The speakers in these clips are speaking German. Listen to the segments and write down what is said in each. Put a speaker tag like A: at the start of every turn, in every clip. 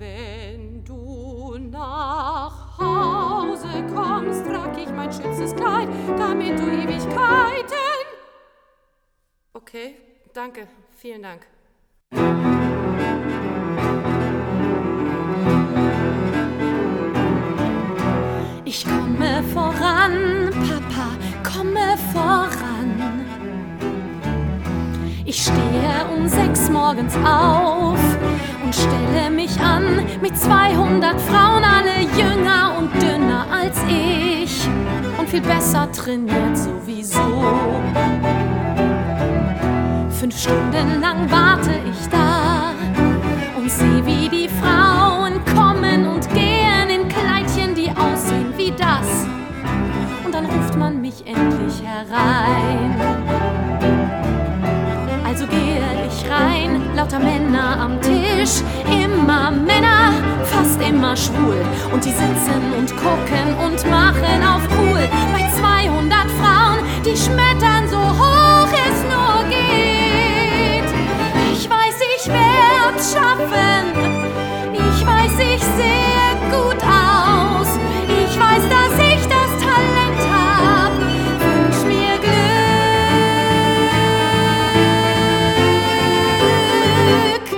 A: Wenn du nach Hause kommst, trag ich mein schönstes Kleid, damit du Ewigkeiten... Okay, danke, vielen Dank.
B: Ich komme voran, Papa, komme voran. Ich stehe um 6 morgens auf und stelle mich an mit 200 Frauen, alle jünger und dünner als ich und viel besser trainiert sowieso. 5 Stunden lang warte ich da und sehe, wie die Frauen kommen und gehen in Kleidchen, die aussehen wie das. Und dann ruft man mich endlich herein. Also gehe ich rein, lauter Männer am Tisch, immer Männer, fast immer schwul. Und die sitzen und gucken und machen auf cool. Bei 200 Frauen, die schmettern so hoch es nur geht. Ich weiß, ich werd's schaffen. Ich weiß, ich sehe gut aus. Ich weiß, dass ich das Talent hab. Wünsch mir Glück.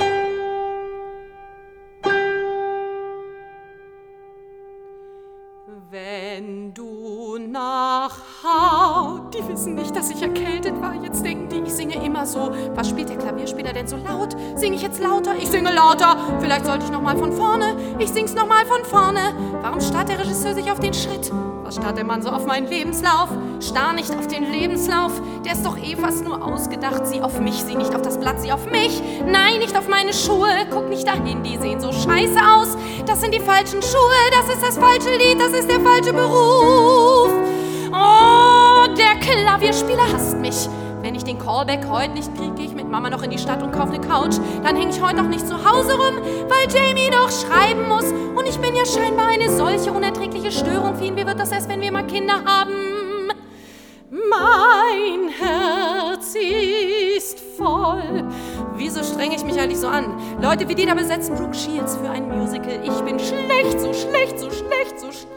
A: Wenn du nach Hause... Die wissen nicht, dass ich erkältet war. Jetzt denken die, ich singe immer so. Was spielt der Klavierspieler denn so laut? Singe ich jetzt lauter? Ich singe lauter. Vielleicht sollte ich noch mal von vorne. Ich sing's noch mal von vorne. Warum starrt der Regisseur sich auf den Schritt? Was starrt der Mann so auf meinen Lebenslauf? Starr nicht auf den Lebenslauf. Der ist doch eh fast nur ausgedacht. Sieh auf mich, sieh nicht auf das Blatt, sieh auf mich. Nein, nicht auf meine Schuhe. Guck nicht dahin, die sehen so scheiße aus. Das sind die falschen Schuhe, das ist das falsche Lied, das ist der falsche Beruf. Oh, der Klavierspieler hasst mich. Wenn ich den Callback heute nicht kriege, gehe ich mit Mama noch in die Stadt und kaufe eine Couch. Dann hänge ich heute noch nicht zu Hause rum, weil Jamie noch schreiben muss. Und ich bin ja scheinbar eine solche unerträgliche Störung. Für ihn, wie wird das erst, wenn wir mal Kinder haben? Mein Herz ist voll. Wieso strenge ich mich eigentlich so an? Leute wie die da besetzen Brooke Shields für ein Musical. Ich bin schlecht, so schlecht, so schlecht, so schlecht.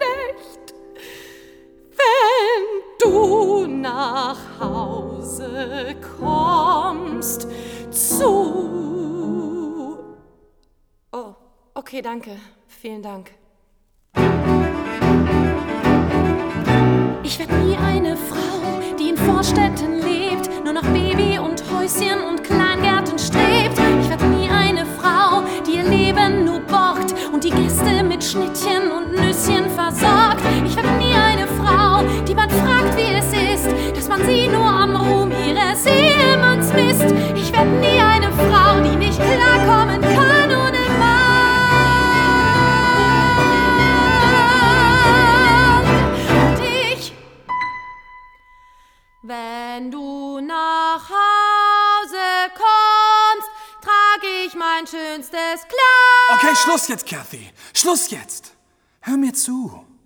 A: Wenn du nach Hause kommst zu... Oh, okay, danke. Vielen Dank.
B: Ich werd nie eine Frau, die in Vorstädten lebt, nur nach Baby und Häuschen und Kleingärten strebt. Ich werd nie eine Frau, die ihr Leben nur borgt und die Gäste mit Schnittchen und Nüsschen versorgt. Ich werd nie eine Frau, die man fragt, wie es ist, dass man sie nur am Ruhm ihres Ehemanns misst. Ich werd nie eine Frau, die nicht klarkommen kann ohne Mann. Und ich, wenn du nach Hause kommst, trag ich mein schönstes Kleid.
C: Okay, Schluss jetzt, Kathy. Schluss jetzt. Hör mir zu.